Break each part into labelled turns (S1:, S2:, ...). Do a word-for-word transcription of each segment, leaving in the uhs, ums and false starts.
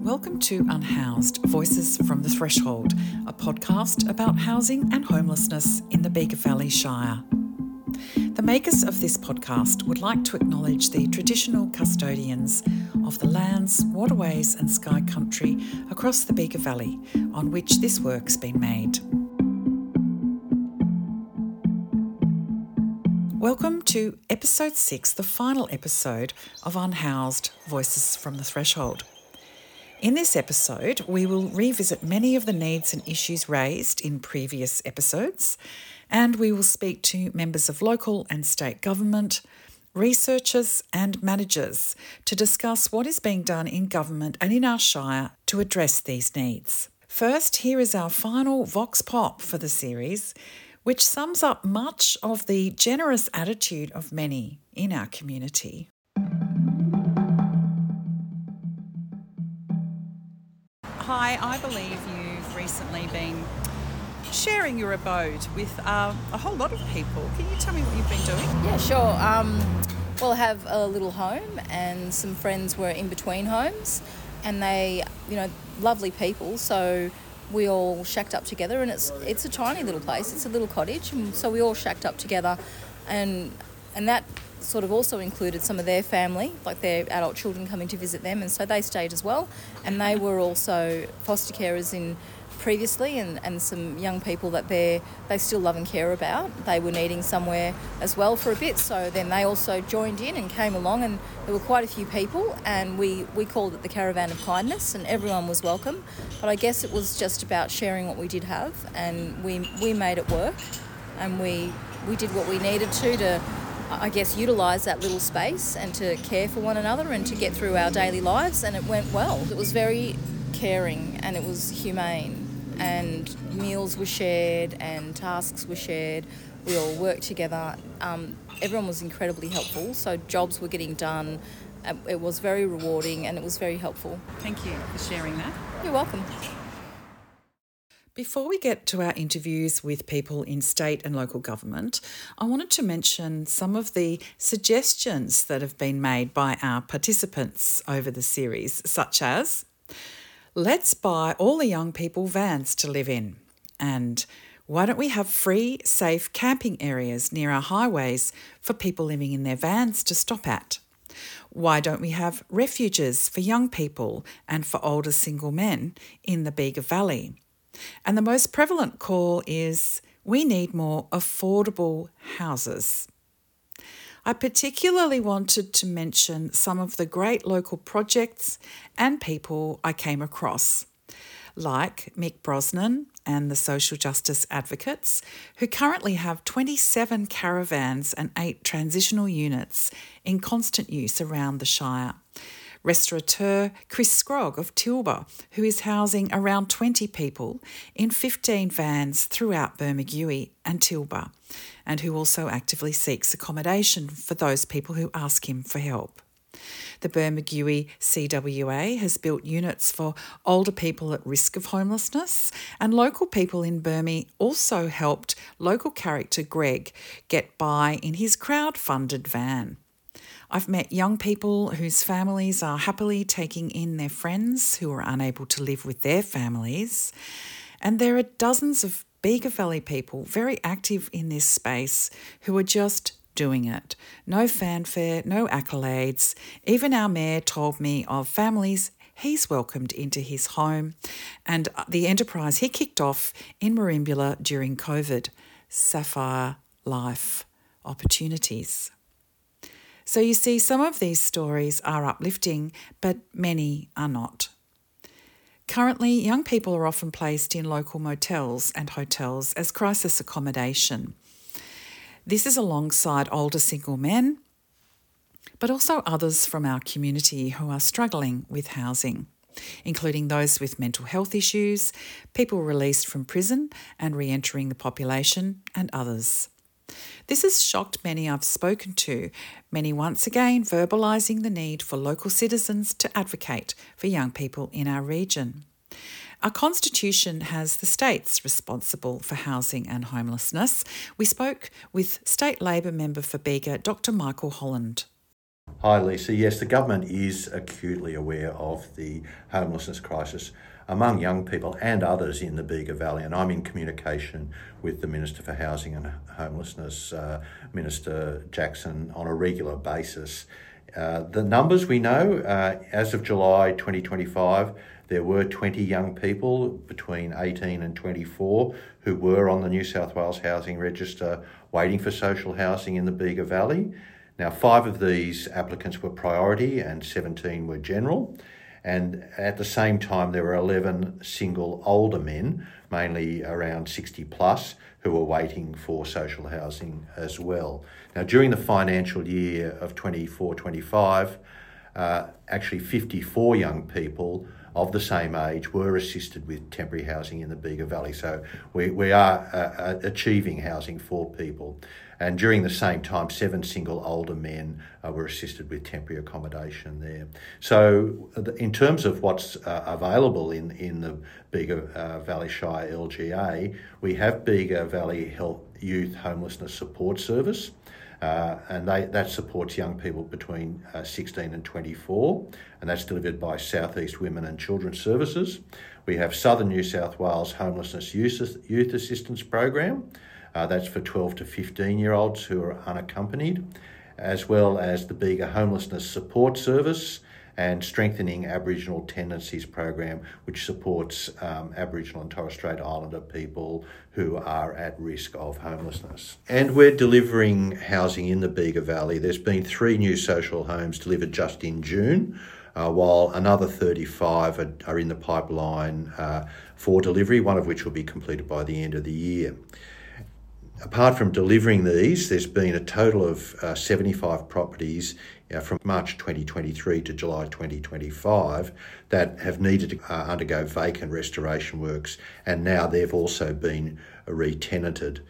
S1: Welcome to Unhoused, Voices from the Threshold, a podcast about housing and homelessness in the Bega Valley Shire. The makers of this podcast would like to acknowledge the traditional custodians of the lands, waterways and sky country across the Bega Valley on which this work's been made. Welcome to episode six, the final episode of Unhoused, Voices from the Threshold. In this episode, we will revisit many of the needs and issues raised in previous episodes, and we will speak to members of local and state government, researchers and managers to discuss what is being done in government and in our shire to address these needs. First, here is our final Vox Pop for the series, which sums up much of the generous attitude of many in our community. Hi, I believe you've recently been sharing your abode with uh, a whole lot of people. Can you tell me what you've been doing?
S2: Yeah, sure. Um, well, I have a little home and some friends were in between homes and they, you know, lovely people. So we all shacked up together and it's it's a tiny little place. It's a little cottage. And so we all shacked up together and and that sort of also included some of their family, like their adult children coming to visit them, and so they stayed as well. And they were also foster carers in previously and, and some young people that they they still love and care about. They were needing somewhere as well for a bit, so then they also joined in and came along, and there were quite a few people, and we, we called it the Caravan of Kindness, and everyone was welcome. But I guess it was just about sharing what we did have, and we we made it work, and we we did what we needed to to I guess, utilise that little space and to care for one another and to get through our daily lives, and it went well. It was very caring and it was humane, and meals were shared and tasks were shared. We all worked together. Um, everyone was incredibly helpful, so jobs were getting done. It was very rewarding and it was very helpful.
S1: Thank you for sharing that.
S2: You're welcome.
S1: Before we get to our interviews with people in state and local government, I wanted to mention some of the suggestions that have been made by our participants over the series, such as, let's buy all the young people vans to live in, and why don't we have free, safe camping areas near our highways for people living in their vans to stop at? Why don't we have refuges for young people and for older single men in the Bega Valley? And the most prevalent call is, we need more affordable houses. I particularly wanted to mention some of the great local projects and people I came across, like Mick Brosnan and the Social Justice Advocates, who currently have twenty-seven caravans and eight transitional units in constant use around the Shire. Restaurateur Chris Scrogg of Tilba, who is housing around twenty people in fifteen vans throughout Bermagui and Tilba, and who also actively seeks accommodation for those people who ask him for help. The Bermagui C W A has built units for older people at risk of homelessness, and local people in Burmy also helped local character Greg get by in his crowd-funded van. I've met young people whose families are happily taking in their friends who are unable to live with their families. And there are dozens of Bega Valley people very active in this space who are just doing it. No fanfare, no accolades. Even our mayor told me of families he's welcomed into his home and the enterprise he kicked off in Merimbula during COVID, Sapphire Life Opportunities. So you see, some of these stories are uplifting, but many are not. Currently, young people are often placed in local motels and hotels as crisis accommodation. This is alongside older single men, but also others from our community who are struggling with housing, including those with mental health issues, people released from prison and re-entering the population, and others. This has shocked many I've spoken to, many once again verbalising the need for local citizens to advocate for young people in our region. Our constitution has the states responsible for housing and homelessness. We spoke with State Labor member for Bega, Doctor Michael Holland.
S3: Hi Lisa, yes, the government is acutely aware of the homelessness crisis among young people and others in the Bega Valley, and I'm in communication with the Minister for Housing and Homelessness, uh, Minister Jackson, on a regular basis. Uh, the numbers we know, uh, as of July twenty twenty-five, there were twenty young people between eighteen and twenty-four who were on the New South Wales Housing Register waiting for social housing in the Bega Valley. Now, five of these applicants were priority and seventeen were general. And at the same time, there were eleven single older men, mainly around sixty plus, who were waiting for social housing as well. Now, during the financial year of twenty-four twenty-five, uh, actually fifty-four young people of the same age were assisted with temporary housing in the Bega Valley. So we, we are uh, achieving housing for people. And during the same time, seven single older men uh, were assisted with temporary accommodation there. So in terms of what's uh, available in, in the Bega uh, Valley Shire L G A, we have Bega Valley Health Youth Homelessness Support Service. Uh, and they, that supports young people between uh, sixteen and twenty-four, and that's delivered by South East Women and Children's Services. We have Southern New South Wales Homelessness Youth, Youth Assistance Program, uh, that's for twelve to fifteen year olds who are unaccompanied, as well as the Bega Homelessness Support Service and Strengthening Aboriginal Tendencies Program, which supports um, Aboriginal and Torres Strait Islander people who are at risk of homelessness. And we're delivering housing in the Bega Valley. There's been three new social homes delivered just in June, uh, while another thirty-five are, are in the pipeline uh, for delivery, one of which will be completed by the end of the year. Apart from delivering these, there's been a total of uh, seventy-five properties uh, from March twenty twenty-three to July twenty twenty-five that have needed to uh, undergo vacant restoration works, and now they've also been re-tenanted.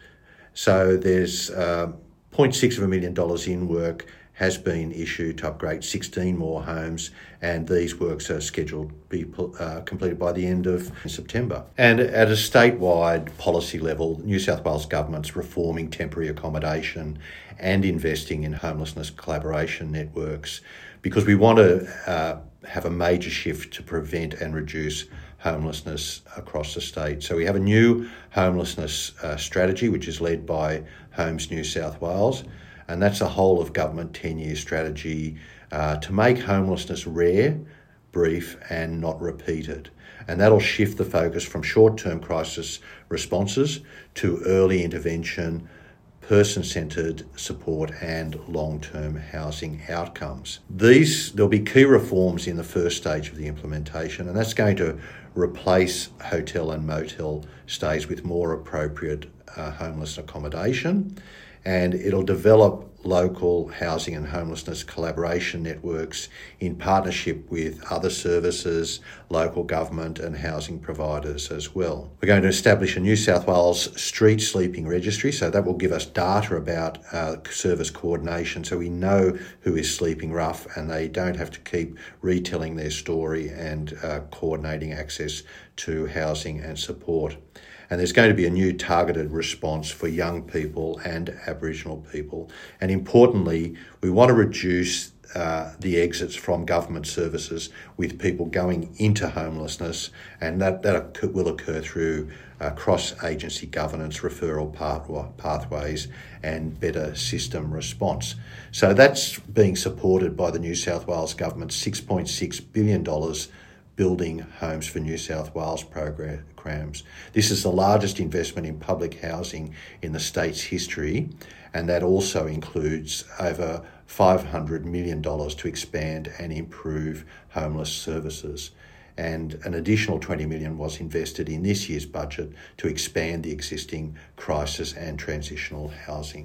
S3: So there's uh, zero point six of a million dollars in work has been issued to upgrade sixteen more homes, and these works are scheduled to be uh, completed by the end of September. And at a statewide policy level, New South Wales Government's reforming temporary accommodation and investing in homelessness collaboration networks, because we want to uh, have a major shift to prevent and reduce homelessness across the state. So we have a new homelessness uh, strategy, which is led by Homes New South Wales. And that's a whole of government ten-year strategy uh, to make homelessness rare, brief and not repeated. And that'll shift the focus from short-term crisis responses to early intervention, person-centred support and long-term housing outcomes. These, there'll be key reforms in the first stage of the implementation, and that's going to replace hotel and motel stays with more appropriate uh, homeless accommodation. And it'll develop local housing and homelessness collaboration networks in partnership with other services, local government and housing providers as well. We're going to establish a New South Wales street sleeping registry, so that will give us data about uh, service coordination, so we know who is sleeping rough and they don't have to keep retelling their story and uh, coordinating access to housing and support. And there's going to be a new targeted response for young people and Aboriginal people. And importantly, we want to reduce uh, the exits from government services with people going into homelessness, and that, that will occur through uh, cross-agency governance, referral path- pathways and better system response. So that's being supported by the New South Wales Government's six point six billion dollars Building Homes for New South Wales programs. This is the largest investment in public housing in the state's history, and that also includes over five hundred million dollars to expand and improve homeless services. And an additional twenty million dollars was invested in this year's budget to expand the existing crisis and transitional housing.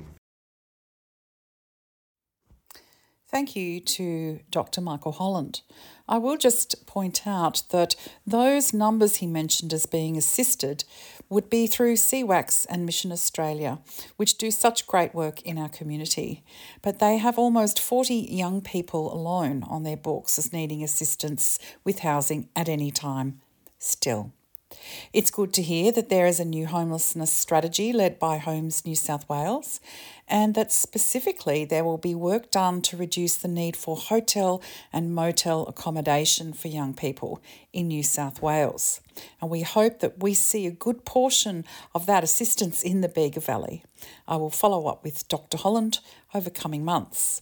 S1: Thank you to Doctor Michael Holland. I will just point out that those numbers he mentioned as being assisted would be through C WACS and Mission Australia, which do such great work in our community. But they have almost forty young people alone on their books as needing assistance with housing at any time still. It's good to hear that there is a new homelessness strategy led by Homes New South Wales, and that specifically there will be work done to reduce the need for hotel and motel accommodation for young people in New South Wales. And we hope that we see a good portion of that assistance in the Bega Valley. I will follow up with Doctor Holland over coming months.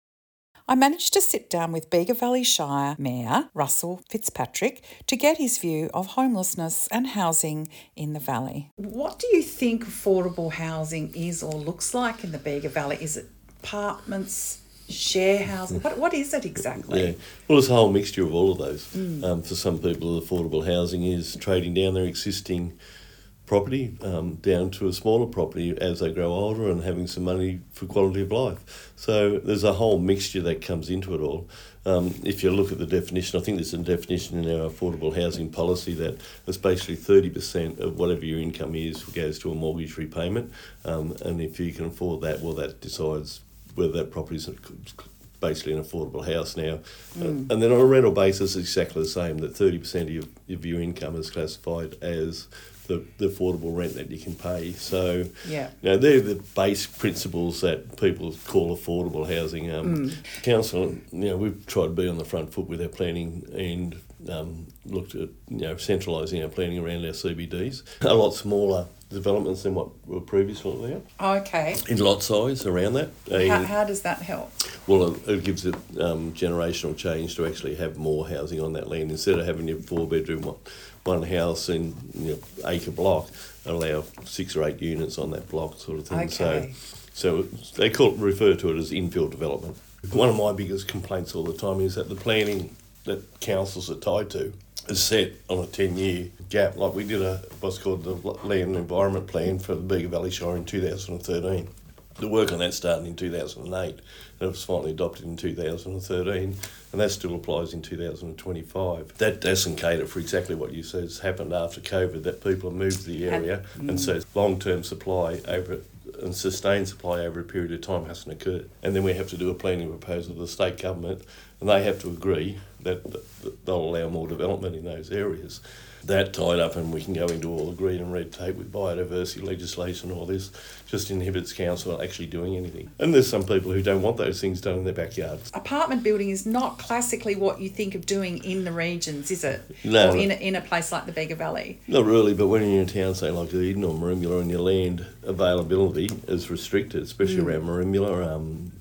S1: I managed to sit down with Bega Valley Shire Mayor Russell Fitzpatrick to get his view of homelessness and housing in the valley. What do you think affordable housing is or looks like in the Bega Valley? Is it apartments, share housing? What, what is it exactly?
S4: Yeah, well, it's a whole mixture of all of those. Mm. Um, for some people, affordable housing is trading down their existing property um, down to a smaller property as they grow older and having some money for quality of life. So there's a whole mixture that comes into it all. Um, if you look at the definition, I think there's a definition in our affordable housing policy that it's basically thirty percent of whatever your income is goes to a mortgage repayment, um, and if you can afford that, well, that decides whether that property is basically an affordable house now. Mm. Uh, and then on a rental basis, it's exactly the same, that thirty percent of your, of your income is classified as The, the affordable rent that you can pay. So,
S1: yeah.
S4: you know, they're the base principles that people call affordable housing. Um, mm. Council, you know, we've tried to be on the front foot with our planning and um, looked at, you know, centralising our planning around our C B Ds. A lot smaller developments than what were previously there.
S1: Okay.
S4: In lot size around that.
S1: How, how does that help?
S4: Well, it, it gives it um, generational change to actually have more housing on that land. Instead of having your four-bedroom one, one house in, you know, acre block, allow six or eight units on that block sort of thing.
S1: Okay.
S4: So, so they call it, refer to it as infill development. One of my biggest complaints all the time is that the planning that councils are tied to is set on a ten-year gap. Like we did a what's called the Land and Environment Plan for the Bega Valley Shire in two thousand thirteen. The work on that started in two thousand eight and it was finally adopted in two thousand thirteen, and that still applies in two thousand twenty-five. That doesn't cater for exactly what you said has happened after COVID, that people have moved to the area, and, and so long-term supply over and sustained supply over a period of time hasn't occurred. And then we have to do a planning proposal to the state government, and they have to agree that they'll allow more development in those areas. That tied up, and we can go into all the green and red tape with biodiversity legislation, all this just inhibits council actually doing anything. And there's some people who don't want those things done in their backyards.
S1: Apartment building is not classically what you think of doing in the regions, is it?
S4: No.
S1: Or in a, in a place like the Bega Valley?
S4: Not really, but when you're in a town, say like Eden or Marimula, and your land availability is restricted, especially mm. around Marimula, um,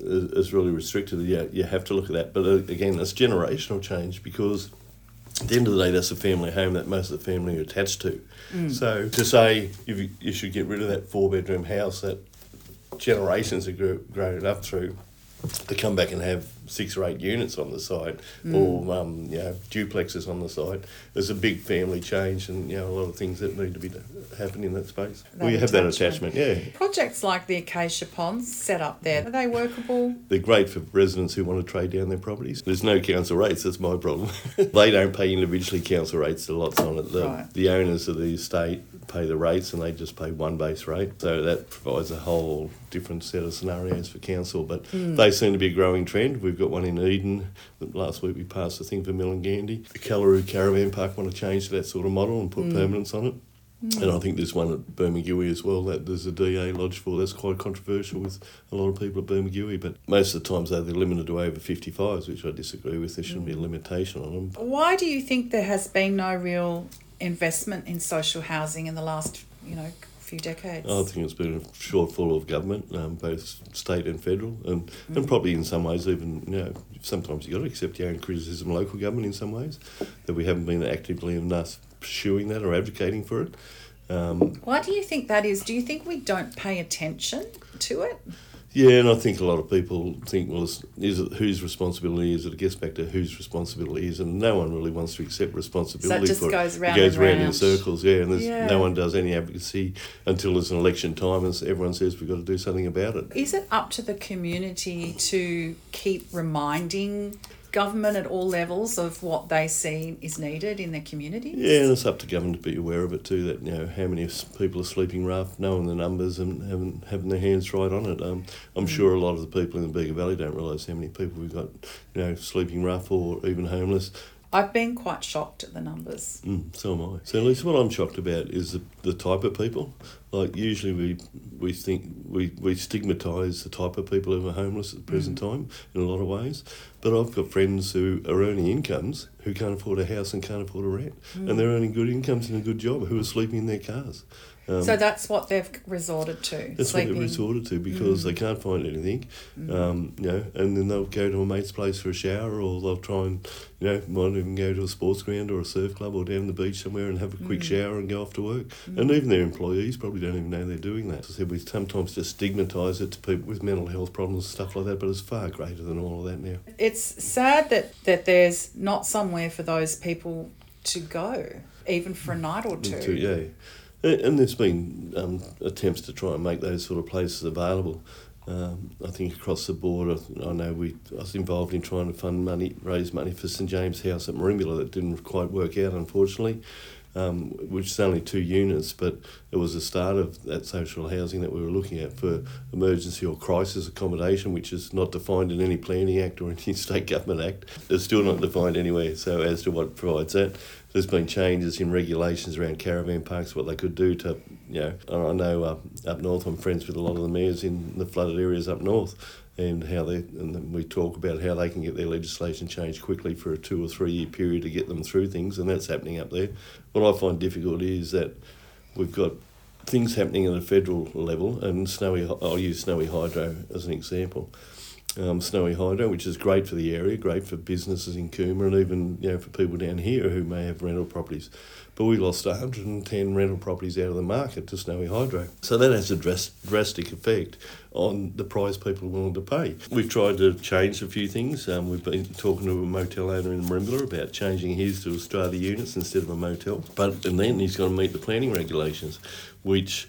S4: is really restricted. Yeah, you have to look at that. But again, that's generational change, because at the end of the day, that's a family home that most of the family are attached to. Mm. So to say if you, you should get rid of that four-bedroom house that generations have grew, grown up through, to come back and have six or eight units on the site, mm. or um, you know, duplexes on the site, there's a big family change, and you know, a lot of things that need to be happening in that space.
S1: That
S4: we have that attachment, yeah.
S1: Projects like the Acacia Ponds set up there, are they workable?
S4: They're great for residents who want to trade down their properties. There's no council rates, that's my problem. They don't pay individually council rates, the lots on it. The,
S1: right.
S4: the owners of the estate pay the rates, and they just pay one base rate. So that provides a whole different set of scenarios for council. But mm. they seem to be a growing trend. We've got one in Eden. Last week we passed a thing for Millingandy. The Callaroo Caravan Park want to change to that sort of model and put mm. permanence on it. Mm. And I think there's one at Bermagui as well that there's a D A lodged for. That's quite controversial with a lot of people at Bermagui. But most of the times though, they're limited to over fifty-fives, which I disagree with. There shouldn't mm. be a limitation on them.
S1: Why do you think there has been no real investment in social housing in the last, you know, few decades?
S4: I think it's been a shortfall of government, um, both state and federal, and, mm. and probably in some ways even, you know, sometimes you've got to accept your own criticism of local government in some ways, that we haven't been actively enough pursuing that or advocating for it. Um,
S1: Why do you think that is? Do you think we don't pay attention to it?
S4: Yeah, and I think a lot of people think, well, is, is it whose responsibility is it? It gets back to whose responsibility is, and no one really wants to accept responsibility
S1: so it just
S4: for
S1: goes
S4: it.
S1: Round
S4: it goes
S1: and
S4: round
S1: round
S4: in circles, yeah, and there's,
S1: yeah.
S4: no one does any advocacy until there's an election time and everyone says we've got to do something about it.
S1: Is it up to the community to keep reminding government at all levels of what they see is needed in their communities?
S4: Yeah, and it's up to government to be aware of it too, that, you know, how many people are sleeping rough, knowing the numbers and having, having their hands right on it. Um, I'm mm. sure a lot of the people in the Bega Valley don't realise how many people we've got, you know, sleeping rough or even homeless.
S1: I've been quite shocked at the numbers.
S4: Mm, so am I. So at least what I'm shocked about is the, the type of people. Like usually we we think we, we stigmatise the type of people who are homeless at the present mm. time in a lot of ways. But I've got friends who are earning incomes who can't afford a house and can't afford a rent. Mm. And they're earning good incomes and a good job who are sleeping in their cars. Um,
S1: so that's what they've resorted to.
S4: That's
S1: sleeping.
S4: what they've resorted to because mm. they can't find anything, mm. um, you know, and then they'll go to a mate's place for a shower, or they'll try and, you know, might even go to a sports ground or a surf club or down the beach somewhere and have a quick mm. shower and go off to work. Mm. And even their employees probably don't even know they're doing that. As I said, we sometimes just stigmatise it to people with mental health problems and stuff like that, but it's far greater than all of that now.
S1: It's sad that, that there's not somewhere for those people to go, even for a night or two.
S4: To, yeah. And there's been um, attempts to try and make those sort of places available. Um, I think across the board, I, I know we I was involved in trying to fund money, raise money for St James House at Merimbula. That didn't quite work out, unfortunately, um, which is only two units, but it was the start of that social housing that we were looking at for emergency or crisis accommodation, which is not defined in any planning act or any state government act. It's still not defined anywhere, so as to what provides that. There's been changes in regulations around caravan parks, what they could do to, you know, I know uh, up north I'm friends with a lot of the mayors in the flooded areas up north, and how they, and we talk about how they can get their legislation changed quickly for a two or three year period to get them through things, and that's happening up there. What I find difficult is that we've got things happening at a federal level, and Snowy, I'll use Snowy Hydro as an example. Um, Snowy Hydro, which is great for the area, great for businesses in Cooma, and even, you know, for people down here who may have rental properties. But we lost one hundred ten rental properties out of the market to Snowy Hydro. So that has a dras- drastic effect on the price people are willing to pay. We've tried to change a few things. Um, we've been talking to a motel owner in Merimbula about changing his to Australia units instead of a motel. But and then he's got to meet the planning regulations, which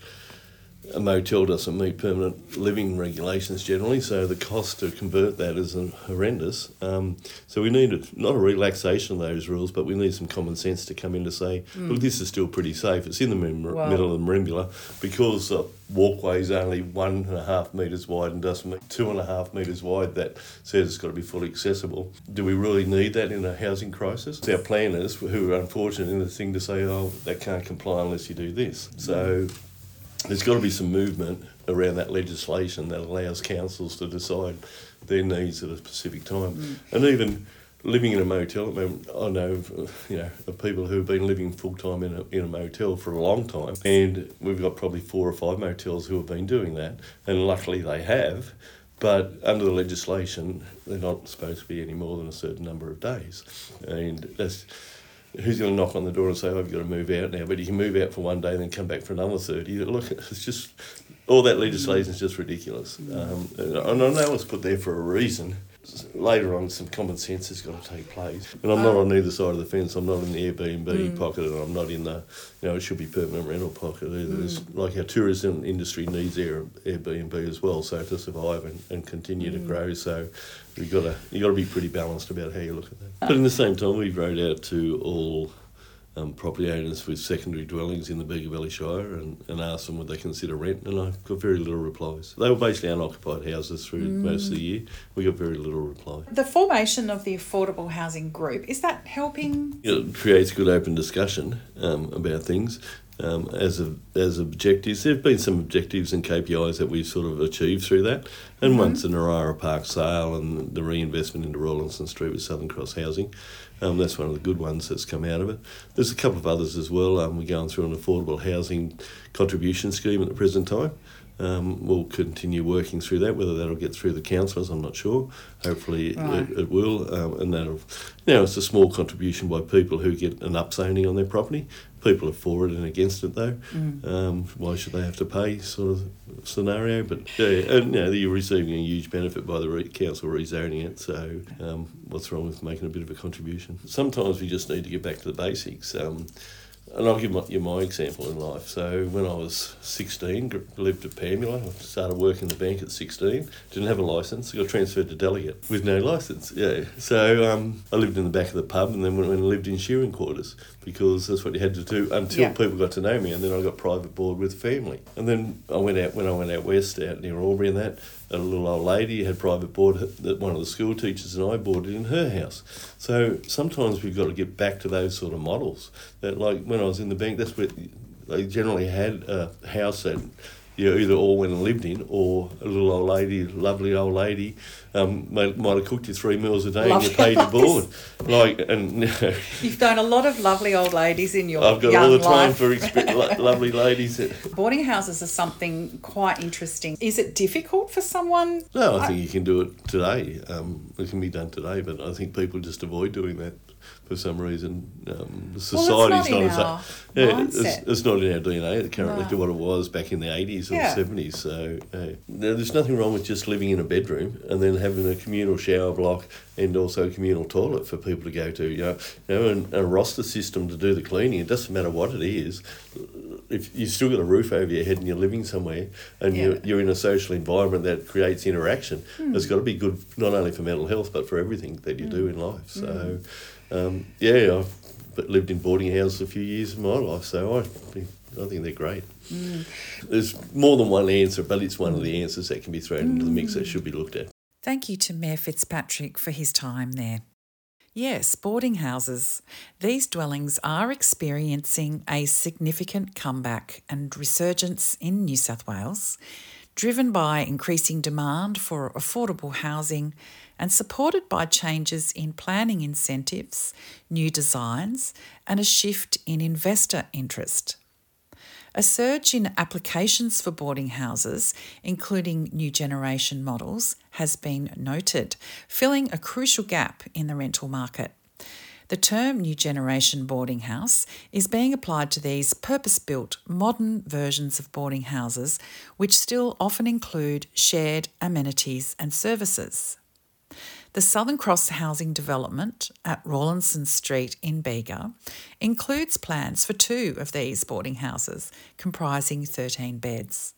S4: a motel doesn't meet permanent living regulations generally, so the cost to convert that is horrendous. Um, so we need a, not a relaxation of those rules, but we need some common sense to come in to say, mm. look, this is still pretty safe. It's in the mem- wow. middle of the Merimbula, because the walkway is only one and a half metres wide and doesn't meet two and a half metres wide. That says it's got to be fully accessible. Do we really need that in a housing crisis? It's our planners who are unfortunate in the thing to say, oh, that can't comply unless you do this. So there's got to be some movement around that legislation that allows councils to decide their needs at a specific time. Mm. And even living in a motel, I mean, I know, you know, of people who've been living full-time in a, in a motel for a long time, and we've got probably four or five motels who have been doing that, and luckily they have, but under the legislation, they're not supposed to be any more than a certain number of days. And that's... Who's going to knock on the door and say, oh, I've got to move out now? But you can move out for one day and then come back for another thirty. Look, it's just, all that legislation is just ridiculous. Um, and I know it's put there for a reason. Later on, some common sense has got to take place. And I'm not on either side of the fence. I'm not in the Airbnb mm. pocket, and I'm not in the, you know, it should be permanent rental pocket either. Mm. Like our tourism industry needs Air, Airbnb as well, so to survive and, and continue mm. to grow. So you've got to you got to be pretty balanced about how you look at that. But in the same time, we wrote out to all Um, property owners with secondary dwellings in the Bega Valley Shire and, and asked them would they consider rent, and I got very little replies. They were basically unoccupied houses through mm. most of the year. We got very little reply.
S1: The formation of the affordable housing group, is that helping?
S4: It creates good open discussion um, about things. Um, as a, as objectives, there have been some objectives and K P Is that we've sort of achieved through that. And mm-hmm. once the Narara Park sale and the reinvestment into Rawlinson Street with Southern Cross Housing, um, that's one of the good ones that's come out of it. There's a couple of others as well. Um, we're going through an affordable housing contribution scheme at the present time. Um, we'll continue working through that. Whether that'll get through the councillors, I'm not sure. Hopefully right. it, it will. Um, and that'll, you know, it's a small contribution by people who get an upzoning on their property. People are for it and against it though. Mm. Um, why should they have to pay sort of scenario? But yeah, and you know, you're receiving a huge benefit by the re- council rezoning it. So um, what's wrong with making a bit of a contribution? Sometimes we just need to get back to the basics. Um, And I'll give my, you my example in life. So when I was sixteen, lived at Pamela, I started working in the bank at sixteen, didn't have a licence, got transferred to delegate with no licence, yeah. So um, I lived in the back of the pub and then went and lived in shearing quarters because that's what you had to do until yeah. people got to know me, and then I got private board with family. And then I went out, when I went out west, out near Albury and that, a little old lady had private board that one of the school teachers and I boarded in her house. So sometimes we've got to get back to those sort of models. That, like when I was in the bank, that's where they generally had a house that you either all went and lived in, or a little old lady, lovely old lady, um, might, might have cooked you three meals a day
S1: Lovely
S4: and you paid your board. Like, and you know,
S1: you've known a lot of lovely old ladies in your
S4: I've got
S1: young
S4: all the time
S1: life.
S4: for expe- lo- lovely ladies. That,
S1: Boarding houses are something quite interesting. Is it difficult for someone?
S4: no, I think you can do it today. Um, it can be done today, but I think people just avoid doing that for some reason. Um, society's
S1: well, it's not,
S4: not,
S1: in
S4: as
S1: our
S4: yeah,
S1: mindset.
S4: it's, it's not in our D N A currently
S1: No.
S4: to what it was back in the eighties or
S1: Yeah.
S4: seventies. So uh, there's nothing wrong with just living in a bedroom and then having a communal shower block and also a communal toilet for people to go to. You know, you know, and a roster system to do the cleaning. It doesn't matter what it is. If you've still got a roof over your head and you're living somewhere and
S1: Yeah.
S4: you're, you're in a social environment that creates interaction,
S1: Mm.
S4: it's got to be good not only for mental health but for everything that you mm. do in life. So, um, yeah, I've lived in boarding houses a few years of my life, so I think, I think they're great.
S1: Mm.
S4: There's more than one answer, but it's one of the answers that can be thrown into the mix that should be looked at.
S1: Thank you to Mayor Fitzpatrick for his time there. Yes, boarding houses. These dwellings are experiencing a significant comeback and resurgence in New South Wales, driven by increasing demand for affordable housing and supported by changes in planning incentives, new designs, and a shift in investor interest. A surge in applications for boarding houses, including new generation models, has been noted, filling a crucial gap in the rental market. The term new generation boarding house is being applied to these purpose-built modern versions of boarding houses, which still often include shared amenities and services. The Southern Cross housing development at Rawlinson Street in Bega includes plans for two of these boarding houses, comprising thirteen beds.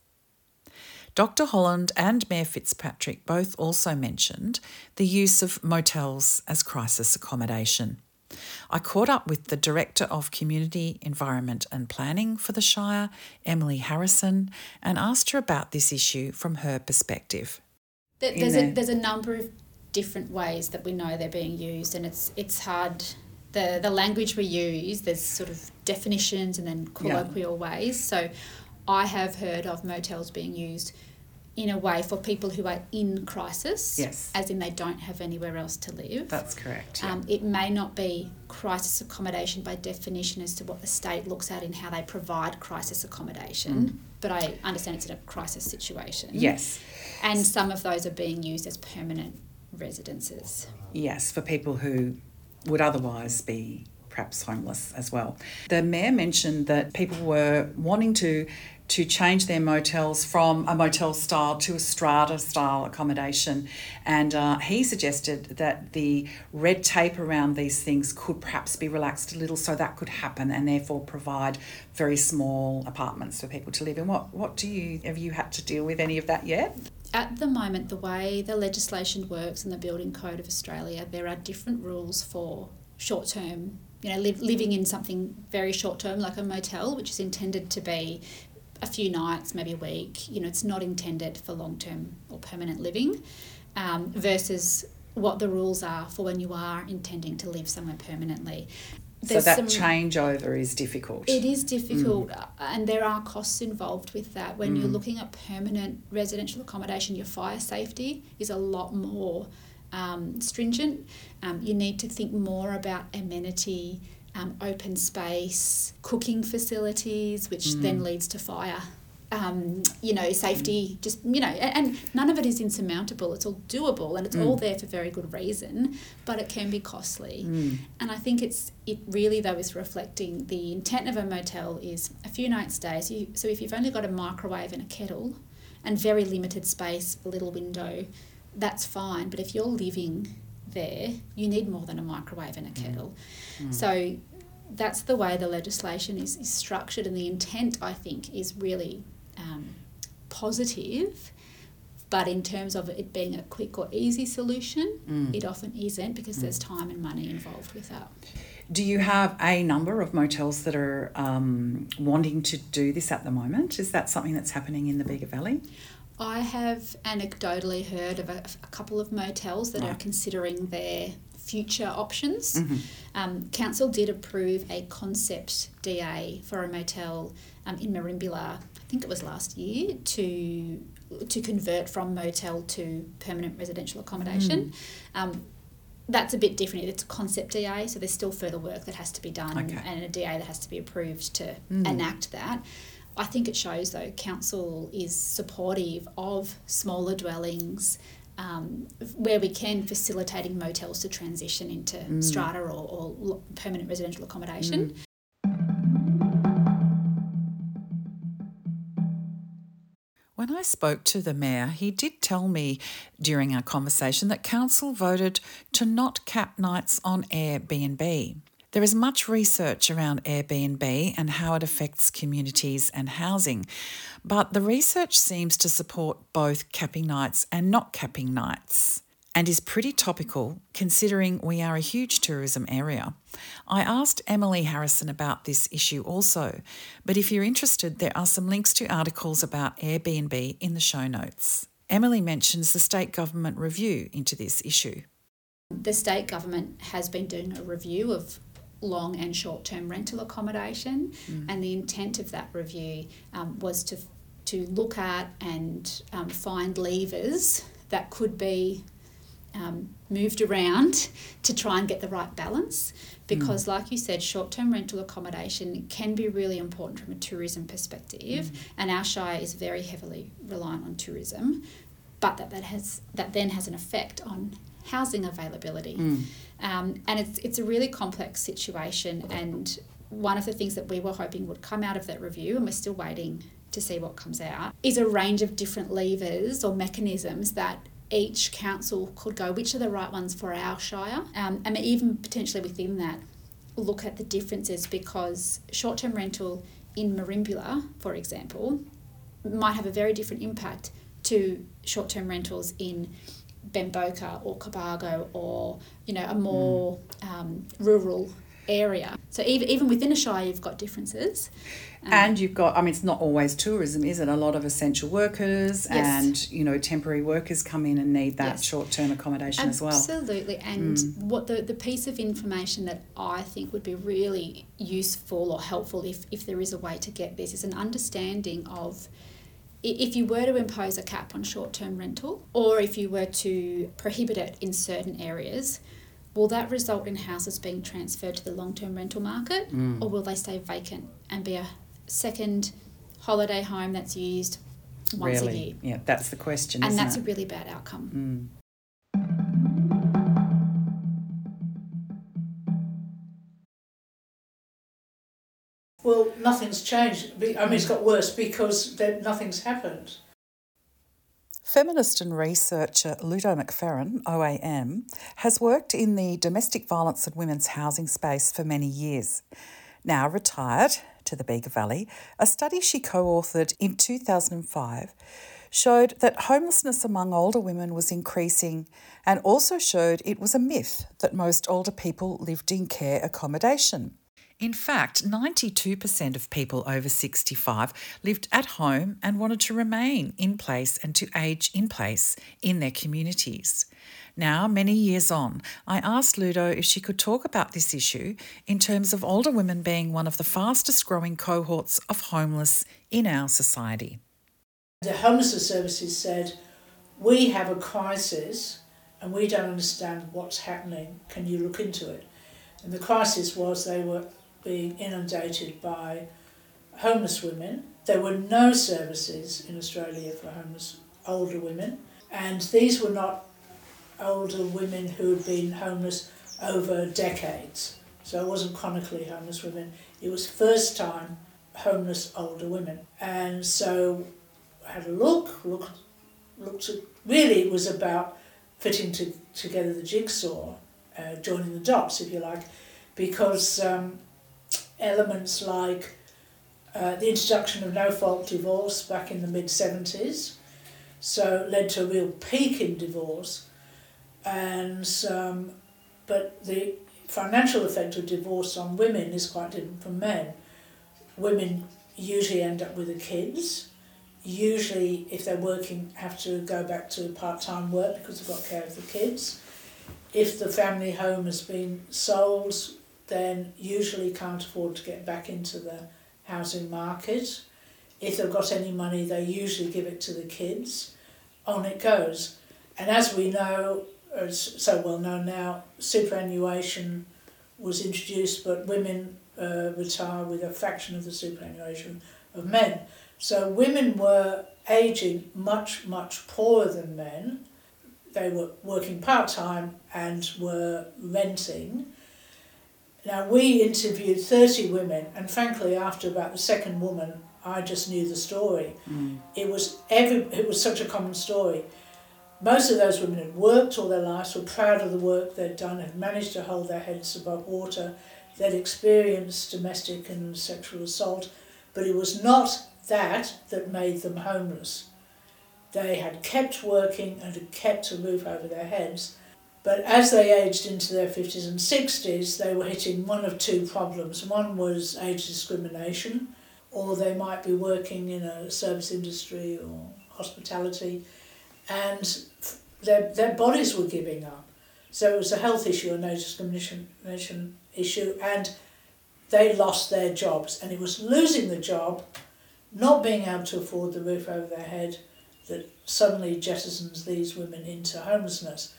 S1: Doctor Holland and Mayor Fitzpatrick both also mentioned the use of motels as crisis accommodation. I caught up with the Director of Community, Environment and Planning for the Shire, Emily Harrison, and asked her about this issue from her perspective.
S5: There's a, there's a number of different ways that we know they're being used, and it's it's hard. The the language we use, there's sort of definitions and then colloquial yeah. ways. So I have heard of motels being used in a way for people who are in crisis,
S1: yes.
S5: as in they don't have anywhere else to live.
S1: That's correct. Yeah.
S5: Um, it may not be crisis accommodation by definition as to what the state looks at in how they provide crisis accommodation, mm. but I understand it's in a crisis situation.
S1: Yes.
S5: And some of those are being used as permanent residences.
S1: Yes, for people who would otherwise be perhaps homeless as well. The Mayor mentioned that people were wanting to to change their motels from a motel style to a strata style accommodation, and uh, he suggested that the red tape around these things could perhaps be relaxed a little so that could happen, and therefore provide very small apartments for people to live in. What what do you have you had to deal with any of that yet?
S5: At the moment, the way the legislation works in the Building Code of Australia, there are different rules for short-term, you know, live, living in something very short-term like a motel, which is intended to be a few nights, maybe a week. You know, it's not intended for long-term or permanent living, um, versus what the rules are for when you are intending to live somewhere permanently.
S1: There's so that some, changeover is difficult.
S5: It is difficult, mm. and there are costs involved with that. When mm. you're looking at permanent residential accommodation, your fire safety is a lot more um, stringent. Um, you need to think more about amenity, um, open space, cooking facilities, which mm. then leads to fire. Um, you know, safety, just, you know, and, and none of it is insurmountable. It's all doable, and it's mm. all there for very good reason, but it can be costly. Mm. And I think it's it really, though, is reflecting the intent of a motel is a few night stays. You, so if you've only got a microwave and a kettle and very limited space, a little window, that's fine. But if you're living there, you need more than a microwave and a kettle. Mm. So that's the way the legislation is, is structured, and the intent, I think, is really Um, positive, but in terms of it being a quick or easy solution, mm. it often isn't, because mm. there's time and money involved with that.
S1: Do you have a number of motels that are um, wanting to do this at the moment? Is that something that's happening in the Bega Valley?
S5: I have anecdotally heard of a, a couple of motels that right. are considering their future options. Mm-hmm. Um, Council did approve a concept D A for a motel um, in Merimbula, I think it was last year, to to convert from motel to permanent residential accommodation. Mm. Um, that's a bit different. It's a concept D A, so there's still further work that has to be done okay. and a D A that has to be approved to mm. enact that. I think it shows, though, Council is supportive of smaller dwellings um, where we can, facilitating motels to transition into mm. strata or, or permanent residential accommodation.
S1: Mm. When I spoke to the Mayor, he did tell me during our conversation that Council voted to not cap nights on Airbnb. There is much research around Airbnb and how it affects communities and housing, but the research seems to support both capping nights and not capping nights, and is pretty topical considering we are a huge tourism area. I asked Emily Harrison about this issue also, but if you're interested, there are some links to articles about Airbnb in the show notes. Emily mentions the state government review into this issue.
S5: The state government has been doing a review of long and short-term rental accommodation, mm. and the intent of that review um, was to to look at and um, find levers that could be um, moved around to try and get the right balance, because mm. like you said, short-term rental accommodation can be really important from a tourism perspective, mm. and our shire is very heavily reliant on tourism, but that, that has that then has an effect on housing availability. Mm. Um, and it's it's a really complex situation, and one of the things that we were hoping would come out of that review, and we're still waiting to see what comes out, is a range of different levers or mechanisms that each council could go, which are the right ones for our shire, um, and even potentially within that look at the differences, because short-term rental in Merimbula, for example, might have a very different impact to short-term rentals in Bemboka or Cobargo or, you know, a more mm. um, rural area. So even even within a shire, you've got differences. Um,
S1: and you've got, I mean, it's not always tourism, is it? A lot of essential workers yes. and, you know, temporary workers come in and need that yes. short-term accommodation
S5: Absolutely.
S1: as well.
S5: Absolutely. And mm. what the, the piece of information that I think would be really useful or helpful if, if there is a way to get this is an understanding of, if you were to impose a cap on short-term rental, or if you were to prohibit it in certain areas, will that result in houses being transferred to the long-term rental market, mm. or will they stay vacant and be a second holiday home that's used once
S1: really?
S5: a year?
S1: Yeah, that's the question,
S5: and
S1: isn't
S5: that's
S1: it?
S5: a really bad outcome.
S1: Mm.
S6: Well, nothing's changed. I mean, it's got worse because nothing's happened.
S1: Feminist and researcher Ludo McFerrin, O A M, has worked in the domestic violence and women's housing space for many years. Now retired to the Bega Valley, a study she co-authored in two thousand five showed that homelessness among older women was increasing, and also showed it was a myth that most older people lived in care accommodation. In fact, ninety-two percent of people over sixty-five lived at home and wanted to remain in place and to age in place in their communities. Now, many years on, I asked Ludo if she could talk about this issue in terms of older women being one of the fastest growing cohorts of homeless in our society.
S6: The Homelessness Services said, we have a crisis and we don't understand what's happening. Can you look into it? And the crisis was they were being inundated by homeless women. There were no services in Australia for homeless older women, and these were not older women who had been homeless over decades. So it wasn't chronically homeless women, it was first time homeless older women. And so I had a look, look looked at, really it was about fitting to, together the jigsaw, uh, joining the dots if you like, because um, elements like uh, the introduction of no-fault divorce back in the mid-seventies, so led to a real peak in divorce, and um, but the financial effect of divorce on women is quite different from men. Women usually end up with the kids, usually, if they're working, have to go back to part-time work because they've got care of the kids. If the family home has been sold, then usually can't afford to get back into the housing market. If they've got any money, they usually give it to the kids. On it goes. And as we know, it's so well known now, superannuation was introduced, but women uh, retire with a fraction of the superannuation of men. So women were ageing much, much poorer than men. They were working part-time and were renting. Now, we interviewed thirty women, and frankly, after about the second woman, I just knew the story. Mm. It was every. It was such a common story. Most of those women had worked all their lives, were proud of the work they'd done, had managed to hold their heads above water. They'd experienced domestic and sexual assault, but it was not that that made them homeless. They had kept working and had kept a roof over their heads, but as they aged into their fifties and sixties, they were hitting one of two problems. One was age discrimination, or they might be working in a service industry or hospitality, and their, their bodies were giving up. So it was a health issue, an age discrimination issue, and they lost their jobs. And it was losing the job, not being able to afford the roof over their head, that suddenly jettisons these women into homelessness.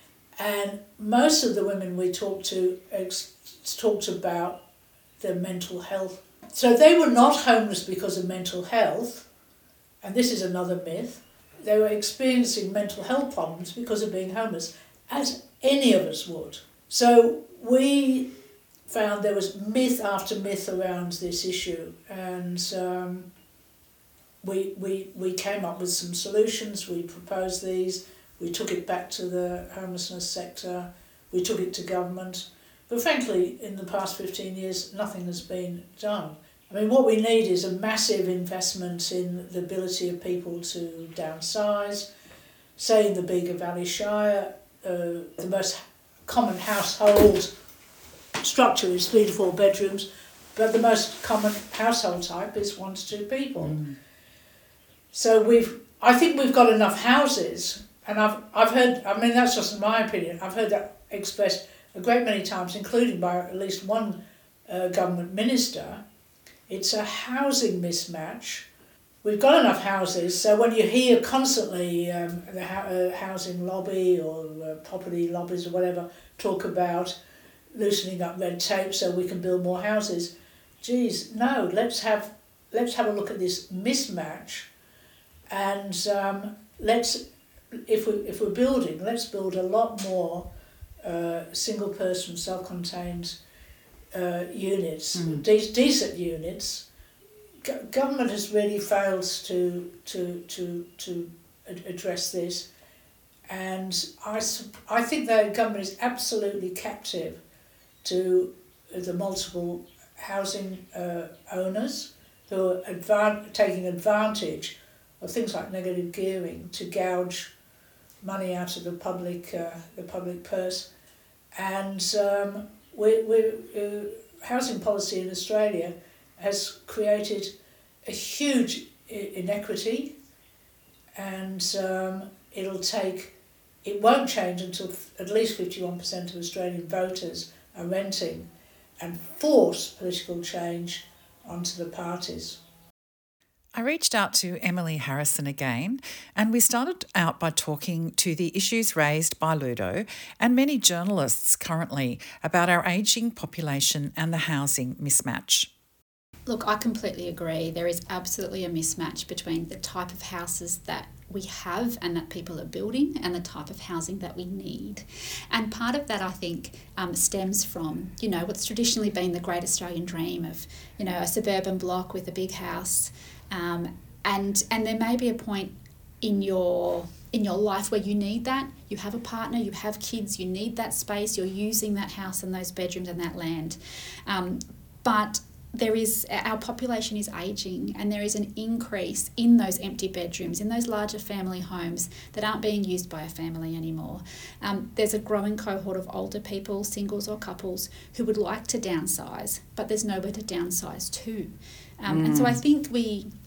S6: And most of the women we talked to ex- talked about their mental health. So they were not homeless because of mental health, and this is another myth. They were experiencing mental health problems because of being homeless, as any of us would. So we found there was myth after myth around this issue, and um, we, we, we came up with some solutions. We proposed these. We took it back to the homelessness sector. We took it to government. But frankly, in the past fifteen years, nothing has been done. I mean, what we need is a massive investment in the ability of people to downsize. Say in the Bega Valley Shire, uh, the most common household structure is three to four bedrooms, but the most common household type is one to two people. Mm. So we've, I think we've got enough houses, and I've I've heard, I mean, that's just my opinion, I've heard that expressed a great many times, including by at least one uh, government minister. It's a housing mismatch. We've got enough houses, so when you hear constantly um, the ho- uh, housing lobby or uh, property lobbies or whatever talk about loosening up red tape so we can build more houses, geez, no, let's have let's have a look at this mismatch, and um, let's if we if we're building, let's build a lot more uh, single person, self-contained uh, units, mm. de- decent units. Go- government has really failed to to to to ad- address this, and I I think the government is absolutely captive to the multiple housing uh, owners who are advan- taking advantage of things like negative gearing to gouge money out of the public uh, the public purse, and um, we we uh, housing policy in Australia has created a huge I- inequity, and um, it'll take it won't change until f- at least fifty-one percent of Australian voters are renting, and force political change onto the parties.
S1: I reached out to Emily Harrison again, and we started out by talking to the issues raised by Ludo and many journalists currently about our ageing population and the housing mismatch.
S5: Look, I completely agree. There is absolutely a mismatch between the type of houses that we have and that people are building and the type of housing that we need. And part of that, I think, um, stems from, you know, what's traditionally been the great Australian dream of, you know, a suburban block with a big house. Um, and and there may be a point in your in your life where you need that. You have a partner, you have kids, you need that space, you're using that house and those bedrooms and that land. Um, but there is, our population is ageing, and there is an increase in those empty bedrooms, in those larger family homes that aren't being used by a family anymore. Um, there's a growing cohort of older people, singles or couples, who would like to downsize, but there's nowhere to downsize to. Um, mm. And so I think we,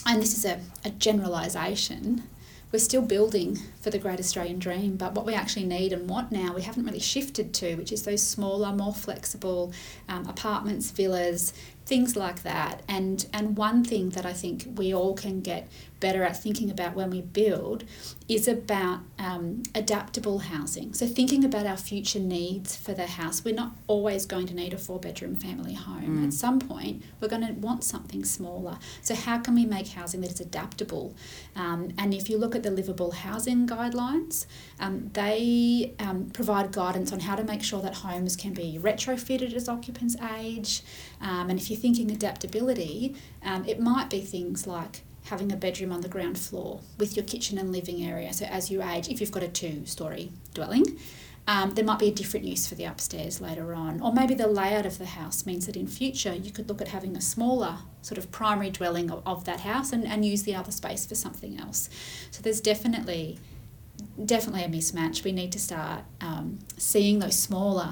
S5: and this is a, a generalisation, we're still building for the Great Australian Dream, but what we actually need and want now, we haven't really shifted to, which is those smaller, more flexible um, apartments, villas, things like that. And and one thing that I think we all can get better at thinking about when we build is about um, adaptable housing. So thinking about our future needs for the house. We're not always going to need a four-bedroom family home. Mm. At some point, we're going to want something smaller. So how can we make housing that is adaptable? Um, and if you look at the Livable Housing Guidelines, um, they um, provide guidance on how to make sure that homes can be retrofitted as occupants age. Um, and if you're thinking adaptability, um, it might be things like having a bedroom on the ground floor with your kitchen and living area. So as you age, if you've got a two-storey dwelling, um, there might be a different use for the upstairs later on. Or maybe the layout of the house means that in future you could look at having a smaller sort of primary dwelling of, of that house and, and use the other space for something else. So there's definitely, definitely a mismatch. We need to start um, seeing those smaller,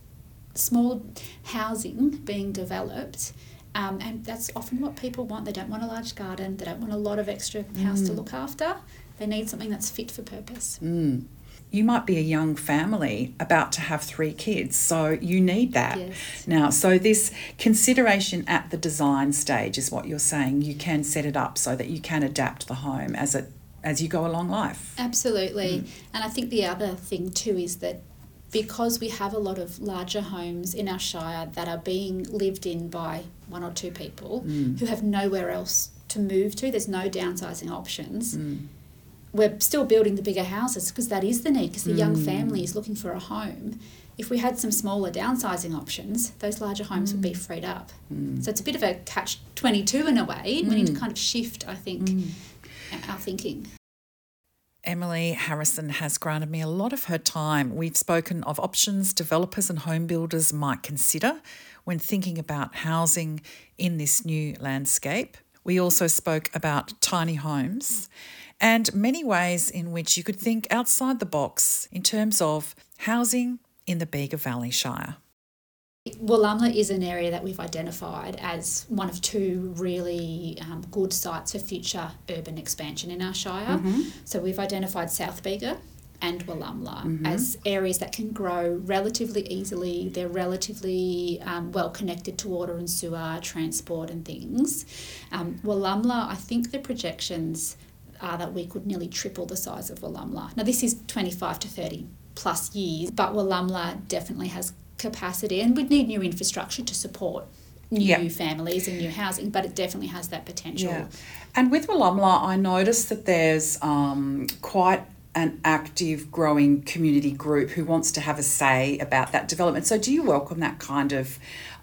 S5: small housing being developed. Um, and that's often what people want. They don't want a large garden. They don't want a lot of extra house mm. to look after. They need something that's fit for purpose.
S1: Mm. You might be a young family about to have three kids, so you need that.
S5: Yes.
S1: Now, so this consideration at the design stage is what you're saying. You can set it up so that you can adapt the home as it as you go along life.
S5: Absolutely.
S1: Mm.
S5: And I think the other thing too is that because we have a lot of larger homes in our shire that are being lived in by one or two people mm. who have nowhere else to move to, there's no downsizing options. Mm. We're still building the bigger houses because that is the need, because the mm. young family is looking for a home. If we had some smaller downsizing options, those larger homes mm. would be freed up. Mm. So it's a bit of a catch twenty-two in a way. Mm. We need to kind of shift, I think, mm. our thinking.
S1: Emily Harrison has granted me a lot of her time. We've spoken of options developers and home builders might consider when thinking about housing in this new landscape. We also spoke about tiny homes and many ways in which you could think outside the box in terms of housing in the Bega Valley Shire.
S5: Wallumbilla is an area that we've identified as one of two really um, good sites for future urban expansion in our shire. Mm-hmm. So we've identified South Bega and Wallumbilla mm-hmm. as areas that can grow relatively easily. They're relatively um, well connected to water and sewer, transport and things. Um, Wallumbilla, I think the projections are that we could nearly triple the size of Wallumbilla. Now this is twenty-five to thirty plus years, but Wallumbilla definitely has capacity, and we'd need new infrastructure to support new yeah. families and new housing, but it definitely has that potential.
S1: Yeah. And with Wallumbilla, I noticed that there's um, quite an active, growing community group who wants to have a say about that development. So do you welcome that kind of,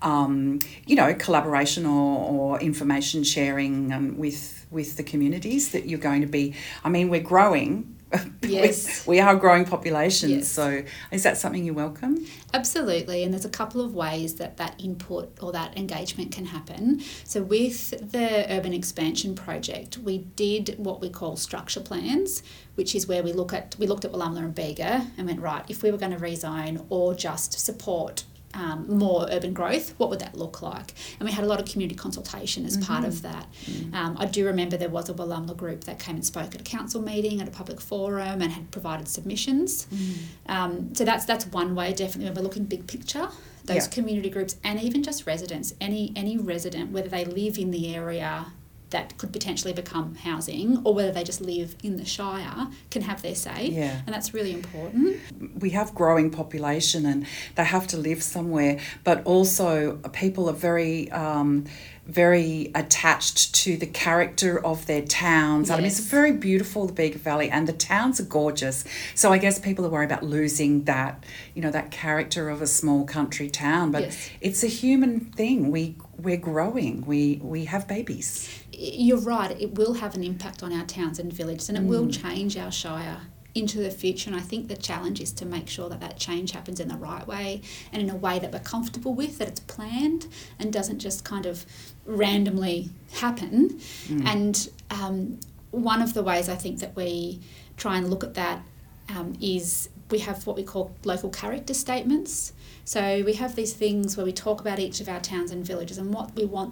S1: um, you know, collaboration or, or information sharing um, with, with the communities that you're going to be, I mean, we're growing.
S5: Yes.
S1: we, we are growing populations,
S5: yes.
S1: so is that something you welcome?
S5: Absolutely, and there's a couple of ways that that input or that engagement can happen. So with the urban expansion project, we did what we call structure plans, which is where we look at we looked at Wallumbilla and Bega and went, right, if we were going to rezone or just support Um, more urban growth, what would that look like? And we had a lot of community consultation as mm-hmm. part of that. Mm-hmm. Um, I do remember there was a Wallumbilla group that came and spoke at a council meeting, at a public forum, and had provided submissions. Mm-hmm. Um, so that's that's one way, definitely, when we're looking big picture, those yeah. community groups, and even just residents, any any resident, whether they live in the area that could potentially become housing or whether they just live in the shire, can have their say.
S1: Yeah.
S5: And that's really important.
S1: We have growing population and they have to live somewhere, but also people are very um, very attached to the character of their towns. Yes. I mean, it's very beautiful, the Bega Valley, and the towns are gorgeous. So I guess people are worried about losing that, you know, that character of a small country town. But yes. it's a human thing. We we're growing. We we have babies.
S5: You're right. It will have an impact on our towns and villages, and it mm. will change our shire into the future. And I think the challenge is to make sure that that change happens in the right way and in a way that we're comfortable with, that it's planned and doesn't just kind of randomly happen. Mm. And um, one of the ways I think that we try and look at that um, is we have what we call local character statements. So we have these things where we talk about each of our towns and villages and what we want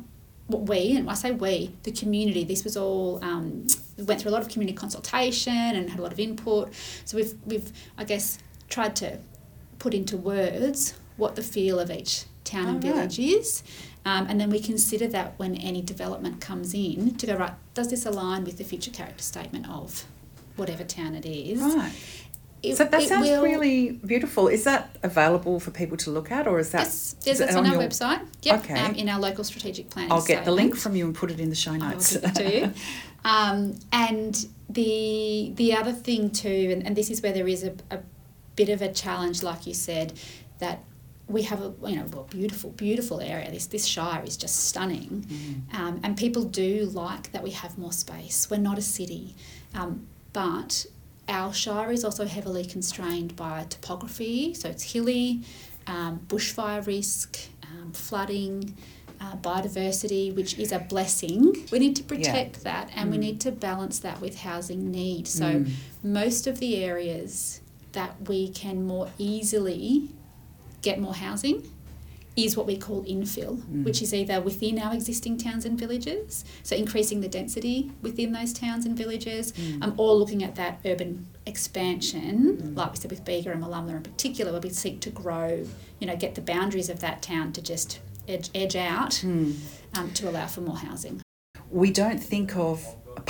S5: we, and I say we, the community, this was all, um, we went through a lot of community consultation and had a lot of input. So we've, we've I guess, tried to put into words what the feel of each town
S1: oh,
S5: and village
S1: right.
S5: is. Um, and then we consider that when any development comes in to go, right, does this align with the future character statement of whatever town it is?
S1: Right.
S5: It,
S1: so that sounds
S5: will,
S1: really beautiful. Is that available for people to look at, or is that?
S5: Yes, yes,
S1: is
S5: it's
S1: it
S5: on,
S1: on
S5: our
S1: your,
S5: website. Yep,
S1: okay.
S5: um, in our local strategic planning
S1: I'll get
S5: statement.
S1: the link from you and put it in the show notes.
S5: I'll give it to you. Um, and the the other thing too, and, and this is where there is a, a bit of a challenge, like you said, that we have a you know well, beautiful, beautiful area. This this shire is just stunning, mm-hmm. um, and people do like that we have more space. We're not a city, um, but our shire is also heavily constrained by topography, so it's hilly, um, bushfire risk, um, flooding, uh, biodiversity, which is a blessing. We need to protect yeah. that, and mm. we need to balance that with housing need. So mm. most of the areas that we can more easily get more housing is what we call infill, mm. which is either within our existing towns and villages, so increasing the density within those towns and villages, mm. um, or looking at that urban expansion, mm. like we said with Bega and Mullumbimby in particular, where we seek to grow, you know, get the boundaries of that town to just edge, edge out mm. um, to allow for more housing.
S1: We don't think of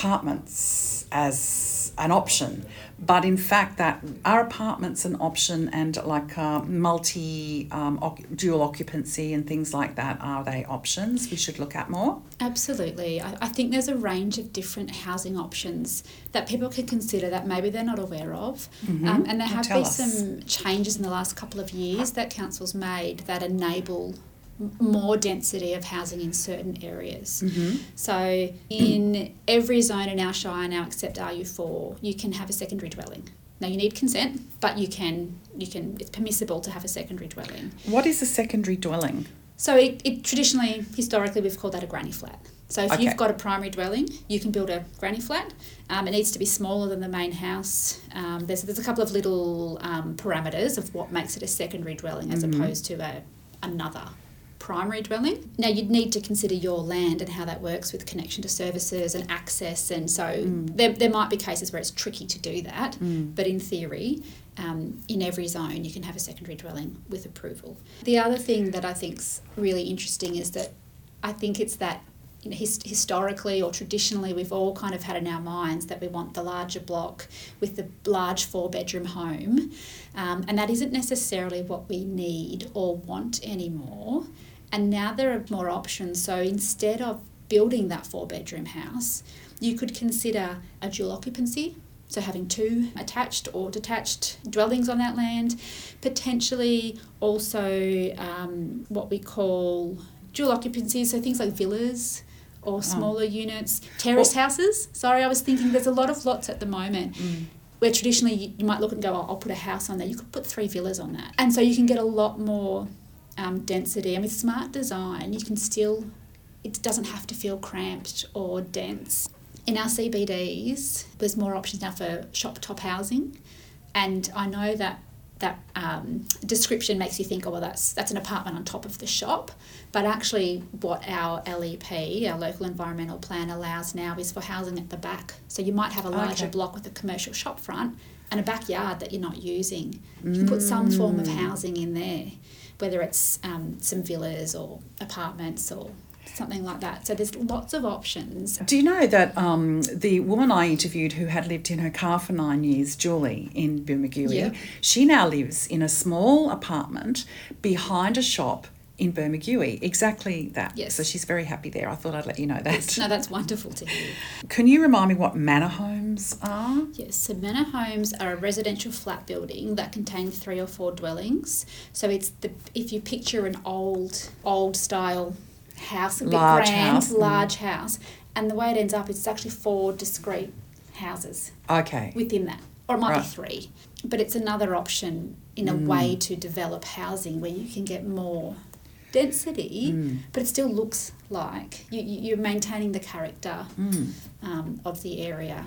S1: apartments as an option, but in fact that are apartments an option, and like uh, multi um, oc- dual occupancy and things like that, are they options we should look at more?
S5: Absolutely. I, I think there's a range of different housing options that people can consider that maybe they're not aware of. Mm-hmm. Um, and there have been some changes in the last couple of years that council's made that enable more density of housing in certain areas. Mm-hmm. So in every zone in our shire now except R U four, you can have a secondary dwelling. Now you need consent, but you can you can it's permissible to have a secondary dwelling.
S1: What is a secondary dwelling?
S5: So it, it traditionally, historically, we've called that a granny flat. So if okay. you've got a primary dwelling, you can build a granny flat. Um, it needs to be smaller than the main house. Um, there's there's a couple of little um, parameters of what makes it a secondary dwelling as mm-hmm. opposed to a another primary dwelling. Now you'd need to consider your land and how that works with connection to services and access, and so mm. there, there might be cases where it's tricky to do that, mm. but in theory um, in every zone you can have a secondary dwelling with approval. The other thing that I think's really interesting is that I think it's that you know, his, historically or traditionally we've all kind of had in our minds that we want the larger block with the large four bedroom home, um, and that isn't necessarily what we need or want anymore. And now there are more options. So instead of building that four bedroom house, you could consider a dual occupancy, so having two attached or detached dwellings on that land, potentially also um, what we call dual occupancy, so things like villas or smaller oh. units, terrace well, houses. Sorry, I was thinking there's a lot of lots at the moment mm. where traditionally you, you might look and go, oh, I'll put a house on there. You could put three villas on that. And so you can get a lot more Um, density, and with smart design you can still, it doesn't have to feel cramped or dense. In our C B Ds there's more options now for shop top housing, and I know that that um, description makes you think, oh well that's that's an apartment on top of the shop, but actually what our L E P, our local environmental plan, allows now is for housing at the back. So you might have a larger okay. block with a commercial shop front and a backyard that you're not using. You can put some form of housing in there, whether it's um, some villas or apartments or something like that. So there's lots of options.
S1: Do you know that um, the woman I interviewed who had lived in her car for nine years, Julie, in Bermagui,
S5: yep.
S1: she now lives in a small apartment behind a shop in Bermagui, exactly that.
S5: Yes.
S1: So she's very happy there. I thought I'd let you know that.
S5: Yes. No, that's wonderful to hear.
S1: Can you remind me what manor homes are?
S5: Yes, so manor homes are a residential flat building that contain three or four dwellings. So it's the if you picture an old, old style house, a bit
S1: large
S5: grand,
S1: house.
S5: large
S1: mm.
S5: house, and the way it ends up is it's actually four discrete houses.
S1: Okay.
S5: Within that, or it might
S1: right.
S5: be three, but it's another option in a mm. way to develop housing where you can get more density, mm. but it still looks like you, you're maintaining the character mm. um, of the area.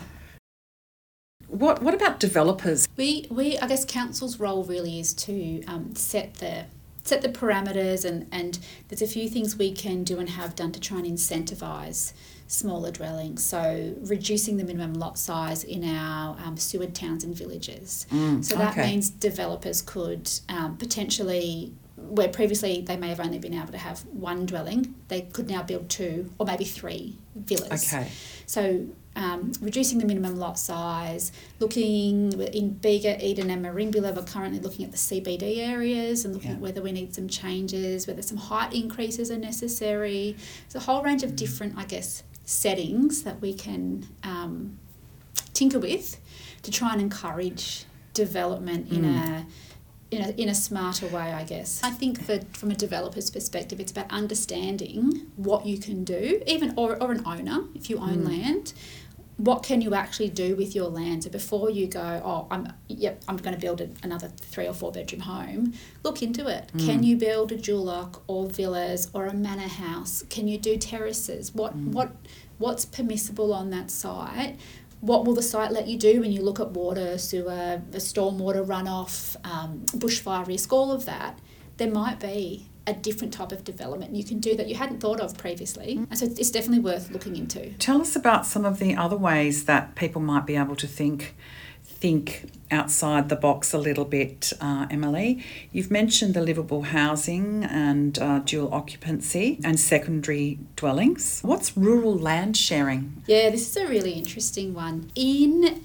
S1: What What about developers?
S5: We, we I guess council's role really is to um, set the set the parameters, and, and there's a few things we can do and have done to try and incentivise smaller dwellings. So reducing the minimum lot size in our um, sewered towns and villages.
S1: Mm,
S5: so that
S1: okay.
S5: means developers could um, potentially, where previously they may have only been able to have one dwelling, they could now build two or maybe three villas.
S1: Okay.
S5: So um, reducing the minimum lot size, looking in Bega, Eden and Merimbula, we're currently looking at the C B D areas and looking
S1: Yeah.
S5: at whether we need some changes, whether some height increases are necessary. There's a whole range of different, I guess, settings that we can um, tinker with to try and encourage development in
S1: Mm.
S5: a in a in a smarter way, I guess. I think that from a developer's perspective, it's about understanding what you can do, even or, or an owner, if you own
S1: Mm.
S5: land, what can you actually do with your land? So before you go, oh, I'm yep, I'm going to build a, another three or four bedroom home, look into it.
S1: Mm.
S5: Can you build a dulloch or villas or a manor house? Can you do terraces? What
S1: Mm.
S5: what what's permissible on that site? What will the site let you do when you look at water, sewer, the stormwater runoff, um, bushfire risk, all of that? There might be a different type of development you can do that you hadn't thought of previously. And so it's definitely worth looking into.
S1: Tell us about some of the other ways that people might be able to think think outside the box a little bit, uh, Emily. You've mentioned the livable housing and uh, dual occupancy and secondary dwellings. What's rural land sharing?
S5: Yeah, this is a really interesting one. In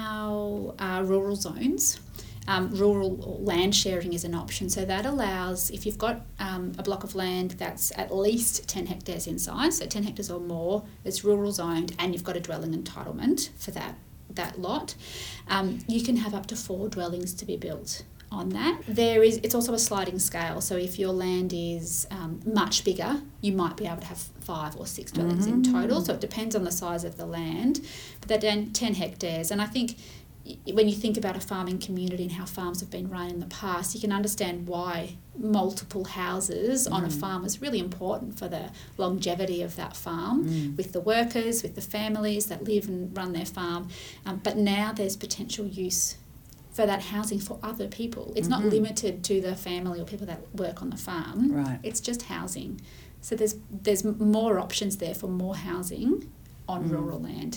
S5: our uh, rural zones, um, rural land sharing is an option. So that allows, if you've got um, a block of land that's at least ten hectares in size, so ten hectares or more, it's rural zoned, and you've got a dwelling entitlement for that that lot, um, you can have up to four dwellings to be built on that. There is, it's also a sliding scale, so if your land is um, much bigger, you might be able to have five or six dwellings
S1: Mm.
S5: in total, so it depends on the size of the land, but they're down ten hectares, and I think when you think about a farming community and how farms have been run in the past, you can understand why multiple houses mm. on a farm is really important for the longevity of that farm, mm. with the workers, with the families that live and run their farm. Um, but now there's potential use for that housing for other people. It's mm-hmm. not limited to the family or people that work on the farm.
S1: Right.
S5: It's just housing. So there's there's more options there for more housing on mm. rural land.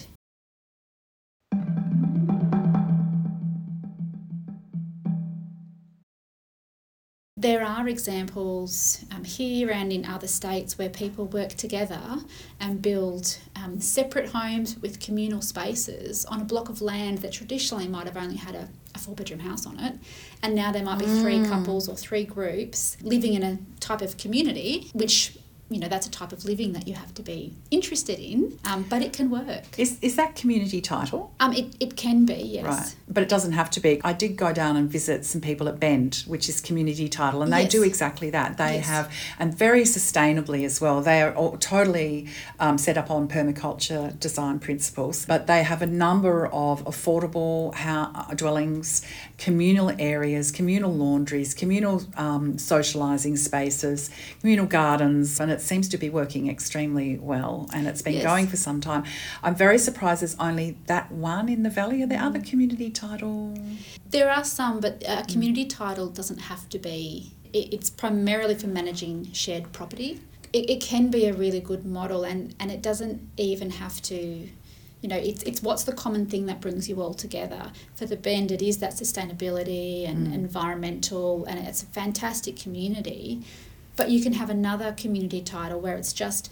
S5: There are examples um, here and in other states where people work together and build um, separate homes with communal spaces on a block of land that traditionally might have only had a, a four-bedroom house on it, and now there might be mm. three couples or three groups living in a type of community, which, you know, that's a type of living that you have to be interested in, um, but it can work.
S1: Is is that community title?
S5: Um, it, it can be, yes.
S1: Right, but it doesn't have to be. I did go down and visit some people at Bend, which is community title, and they
S5: yes.
S1: do exactly that. They
S5: yes.
S1: have, and very sustainably as well. They are all totally um, set up on permaculture design principles, but they have a number of affordable house, dwellings, communal areas, communal laundries, communal um, socialising spaces, communal gardens, and it seems to be working extremely well, and it's been
S5: yes.
S1: going for some time. I'm very surprised there's only that one in the Valley. Are there other community title?
S5: There are some, but a community mm. title doesn't have to be. It, it's primarily for managing shared property. It, it can be a really good model, and, and it doesn't even have to, you know, it's it's what's the common thing that brings you all together. For the Bend, it is that sustainability and mm. environmental, and it's a fantastic community. But you can have another community title where it's just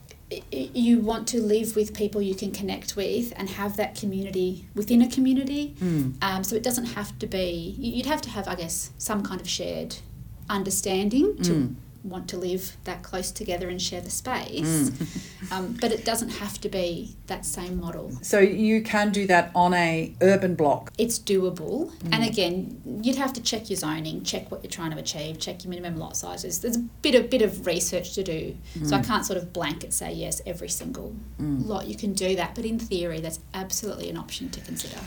S5: you want to live with people you can connect with and have that community within a community. Mm. Um, so it doesn't have to be, you'd have to have, I guess, some kind of shared understanding to mm. want to live that close together and share the space. Mm. um, but it doesn't have to be that same model.
S1: So you can do that on a urban block?
S5: It's doable. Mm. And again, you'd have to check your zoning, check what you're trying to achieve, check your minimum lot sizes. There's a bit of, bit of research to do. Mm. So I can't sort of blanket say, yes, every single mm. lot you can do that. But in theory, that's absolutely an option to consider.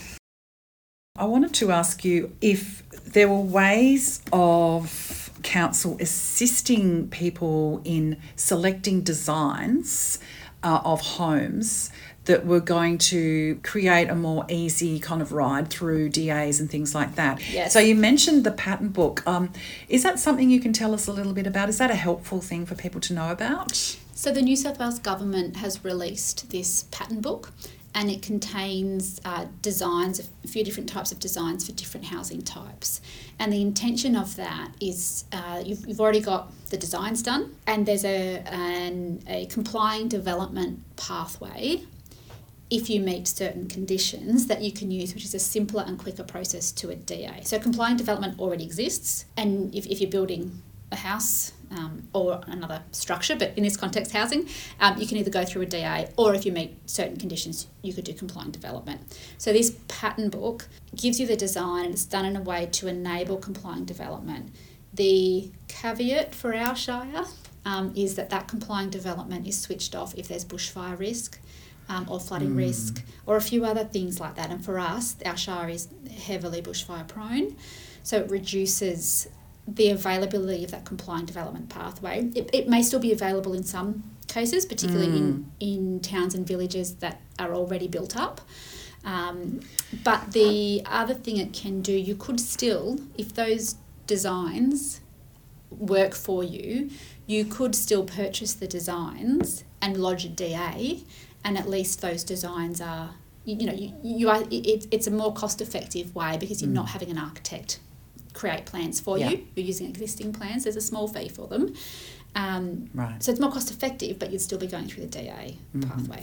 S1: I wanted to ask you if there were ways of council assisting people in selecting designs uh, of homes that were going to create a more easy kind of ride through D As and things like that.
S5: Yes.
S1: So you mentioned the pattern book. Um, is that something you can tell us a little bit about? Is that a helpful thing for people to know about?
S5: So the New South Wales Government has released this pattern book, and it contains uh, designs, a few different types of designs for different housing types. And the intention of that is uh, you've, you've already got the designs done, and there's a, an, a complying development pathway if you meet certain conditions that you can use, which is a simpler and quicker process to a D A. So complying development already exists, and if, if you're building a house um, or another structure, but in this context housing, um, you can either go through a D A, or if you meet certain conditions, you could do complying development. So this pattern book gives you the design, and it's done in a way to enable complying development. The caveat for our shire um, is that that complying development is switched off if there's bushfire risk um, or flooding mm. risk or a few other things like that. And for us, our shire is heavily bushfire prone, so it reduces the availability of that complying development pathway. It, it may still be available in some cases, particularly mm. in, in towns and villages that are already built up. Um, but the other thing it can do, you could still, if those designs work for you, you could still purchase the designs and lodge a D A, and at least those designs are, you, you know, you, you are. It, it's a more cost-effective way because you're mm. not having an architect create plans for yeah. you. You're using existing plans. There's a small fee for them. Um,
S1: right.
S5: So it's more cost effective, but you'd still be going through the D A mm-hmm. pathway.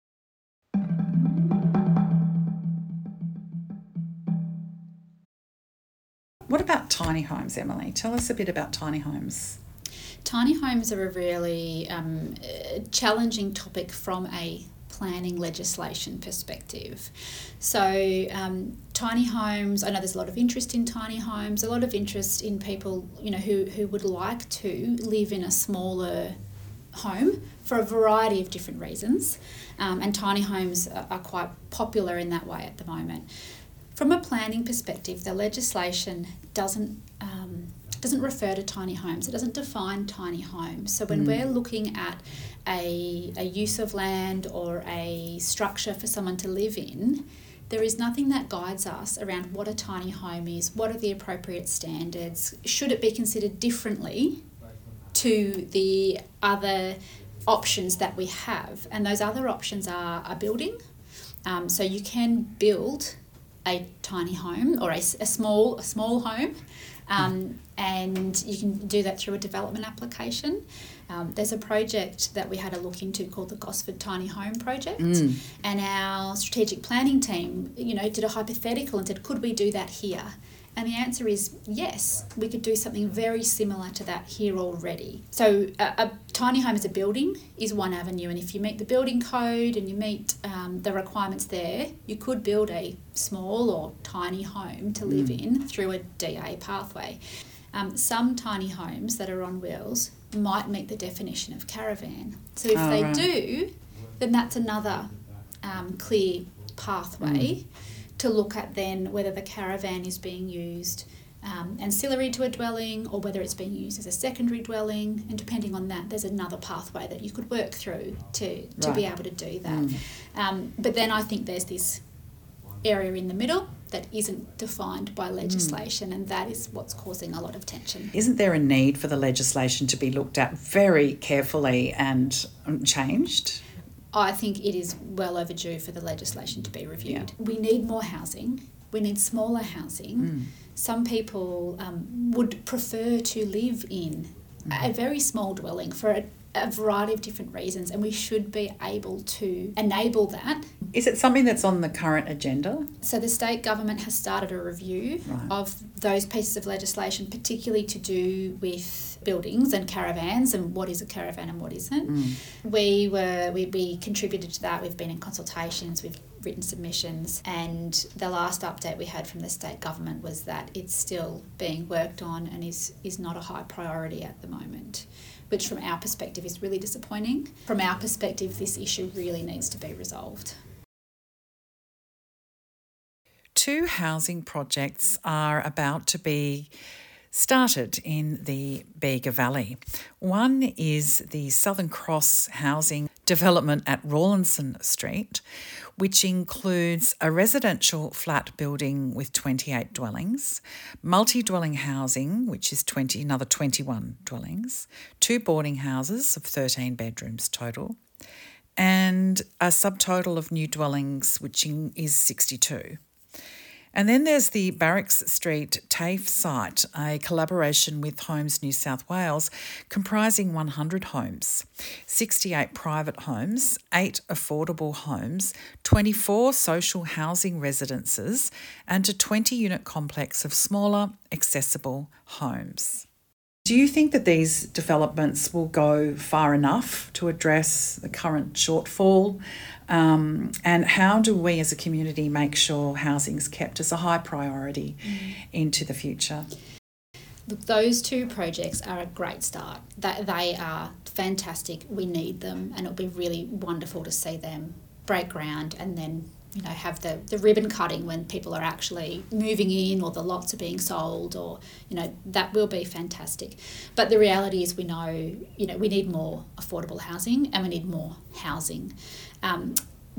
S1: What about tiny homes, Emily? Tell us a bit about tiny homes.
S5: Tiny homes are a really um, challenging topic from a planning legislation perspective. So um, tiny homes, I know there's a lot of interest in tiny homes, a lot of interest in people, you know, who, who would like to live in a smaller home for a variety of different reasons. Um, and tiny homes are, are quite popular in that way at the moment. From a planning perspective, the legislation doesn't um, doesn't refer to tiny homes. It doesn't define tiny homes. So when mm. we're looking at a, a use of land or a structure for someone to live in, there is nothing that guides us around what a tiny home is, what are the appropriate standards, should it be considered differently to the other options that we have. And those other options are a building. Um, so you can build a tiny home or a, a small a small home, um, and you can do that through a development application. Um, there's a project that we had a look into called the Gosford Tiny Home Project, mm. and our strategic planning team, you know, did a hypothetical and said, could we do that here? And the answer is yes, we could do something very similar to that here already. So a, a tiny home as a building is one avenue, and if you meet the building code and you meet um, the requirements there, you could build a small or tiny home to live mm. in through a D A pathway. Um, some tiny homes that are on wheels might meet the definition of caravan. So if oh, they right. do, then that's another um, clear pathway mm. to look at then whether the caravan is being used um, ancillary to a dwelling or whether it's being used as a secondary dwelling, and depending on that there's another pathway that you could work through to, to right. be able to do that. Mm. Um, but then I think there's this area in the middle that isn't defined by legislation, mm. and that is what's causing a lot of tension.
S1: Isn't there a need for the legislation to be looked at very carefully and changed?
S5: I think it is well overdue for the legislation to be reviewed. Yeah. We need more housing. We need smaller housing. Mm. Some people um, would prefer to live in mm. a very small dwelling for a, a variety of different reasons, and we should be able to enable that.
S1: Is it something that's on the current agenda?
S5: So the state government has started a review right. of those pieces of legislation, particularly to do with buildings and caravans and what is a caravan and what isn't. Mm. We were we, we contributed to that. We've been in consultations, we've written submissions, and the last update we had from the state government was that it's still being worked on and is, is not a high priority at the moment, which from our perspective is really disappointing. From our perspective, this issue really needs to be resolved.
S1: Two housing projects are about to be started in the Bega Valley. One is the Southern Cross housing development at Rawlinson Street, which includes a residential flat building with twenty-eight dwellings, multi-dwelling housing, which is twenty, another twenty-one dwellings, two boarding houses of thirteen bedrooms total, and a subtotal of new dwellings, which is sixty-two. And then there's the Barracks Street TAFE site, a collaboration with Homes New South Wales, comprising one hundred homes, sixty-eight private homes, eight affordable homes, twenty-four social housing residences, and a twenty-unit complex of smaller, accessible homes. Do you think that these developments will go far enough to address the current shortfall? Um, and how do we as a community make sure housing is kept as a high priority mm. into the future?
S5: Look, those two projects are a great start. They are fantastic. We need them, and it'll be really wonderful to see them break ground and then, you know, have the, the ribbon cutting when people are actually moving in or the lots are being sold, or, you know, that will be fantastic. But the reality is we know, you know, we need more affordable housing and we need more housing. Um,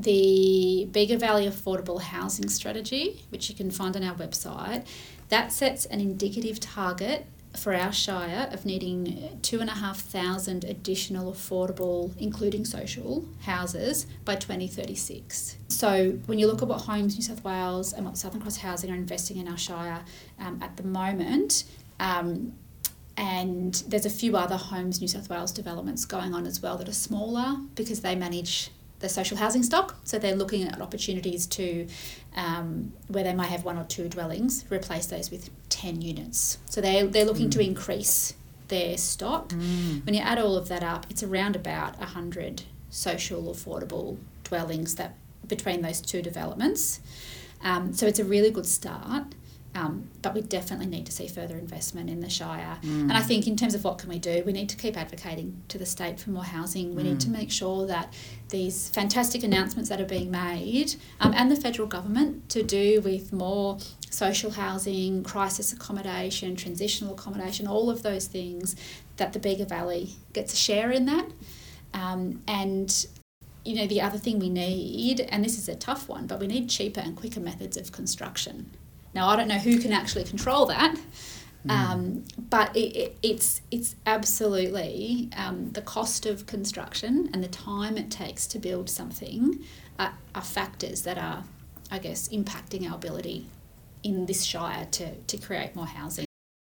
S5: the Bega Valley Affordable Housing Strategy, which you can find on our website, that sets an indicative target for our shire of needing two and a half thousand additional affordable, including social, houses by twenty thirty-six. So when you look at what Homes New South Wales and what Southern Cross Housing are investing in our shire um, at the moment, um, and there's a few other Homes New South Wales developments going on as well that are smaller because they manage the social housing stock, so they're looking at opportunities to, um, where they might have one or two dwellings, replace those with ten units. So they're, they're looking mm. to increase their stock. Mm. When you add all of that up, it's around about one hundred social affordable dwellings that between those two developments. Um, so it's a really good start. Um, but we definitely need to see further investment in the shire. Mm. And I think in terms of what can we do, we need to keep advocating to the state for more housing. We mm. need to make sure that these fantastic announcements that are being made, um, and the federal government, to do with more social housing, crisis accommodation, transitional accommodation, all of those things, that the Bega Valley gets a share in that. Um, and you know, the other thing we need, and this is a tough one, but we need cheaper and quicker methods of construction. Now, I don't know who can actually control that, mm. um, but it, it, it's it's absolutely um, the cost of construction and the time it takes to build something are, are factors that are, I guess, impacting our ability in this shire to, to create more housing.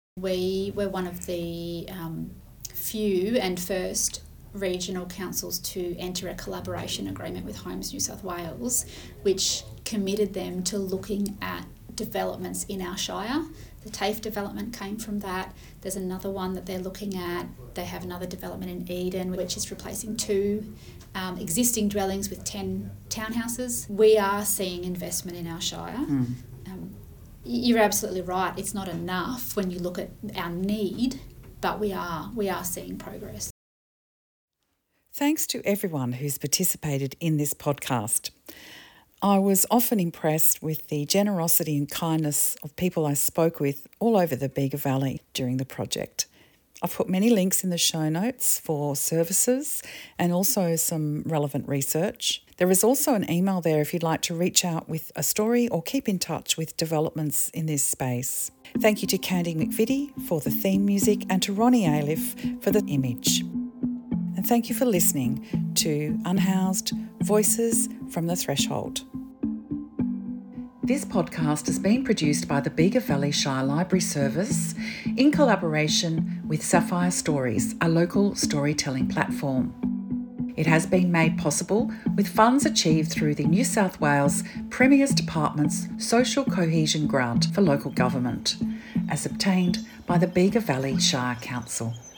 S5: We were one of the um, few and first regional councils to enter a collaboration agreement with Homes New South Wales, which committed them to looking at developments in our shire. The TAFE development came from that. There's another one that they're looking at. They have another development in Eden, which is replacing two um, existing dwellings with ten townhouses. We are seeing investment in our shire. Mm. Um, you're absolutely right. It's not enough when you look at our need, but we are we are seeing progress.
S1: Thanks to everyone who's participated in this podcast. I was often impressed with the generosity and kindness of people I spoke with all over the Bega Valley during the project. I've put many links in the show notes for services and also some relevant research. There is also an email there if you'd like to reach out with a story or keep in touch with developments in this space. Thank you to Candy McVitie for the theme music and to Ronnie Aliff for the image. And thank you for listening to Unhoused Voices from the Threshold. This podcast has been produced by the Bega Valley Shire Library Service in collaboration with Sapphire Stories, a local storytelling platform. It has been made possible with funds achieved through the New South Wales Premier's Department's Social Cohesion Grant for Local Government, as obtained by the Bega Valley Shire Council.